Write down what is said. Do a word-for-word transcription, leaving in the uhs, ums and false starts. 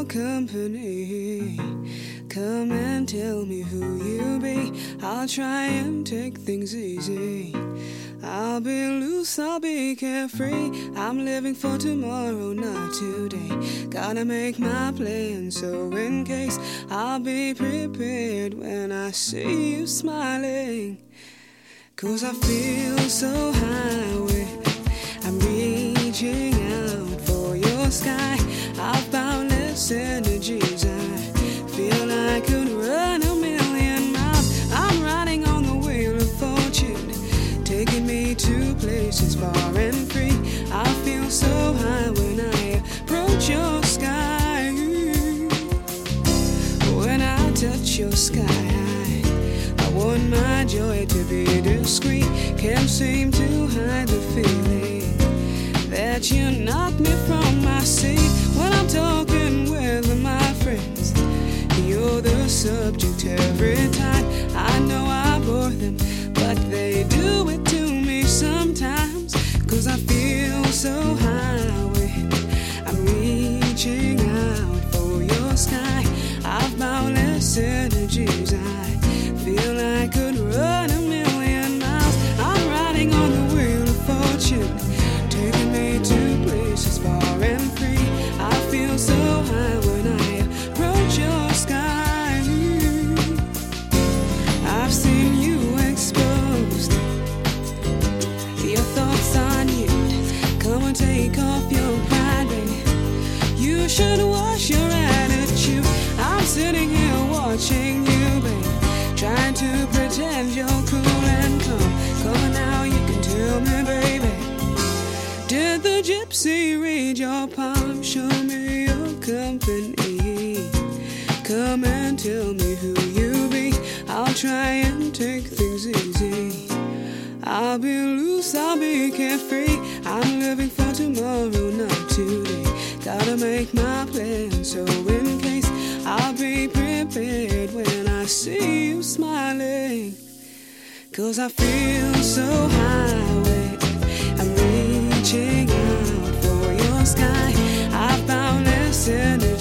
your company. Come and tell me who you be. I'll try and take things easy. I'll be loose, I'll be carefree. I'm living for tomorrow, not today. Gotta make my plan, so in case, I'll be prepared when I see you smiling. Cause I feel so high with, I'm reaching out for your sky. I've boundless energies. I feel I could run a million miles. I'm riding on the wheel of fortune, taking me to places far and free. I feel so high when I approach your sky. When I touch your sky, I want my joy to be discreet. Can't seem to hide the feeling that you knock me from my seat. When I'm talking with my friends, you're the subject every time. I know I bore them, but they do it to me sometimes. Cause I feel so high with, I'm reaching out for your sky. I've boundless energies. I feel I could run a million miles. I'm riding on the wheel of fortune, taking me to places far and free. I feel so high when I approach your sky. I've seen you exposed, your thoughts on you. Come and take off your pride, baby. You should wash your attitude. I'm sitting here watching you, baby, trying to pretend you're cool and calm. Come on now, you can tell me, baby, did the gypsy read your palm? Show me your company. Come and tell me who you be. I'll try and take things easy. I'll be loose, I'll be carefree. I'm living for tomorrow, not today. Gotta make my plan, so in case, I'll be prepared when I see you smiling. Cause I feel so high with, I'm reaching out for your sky. I found this in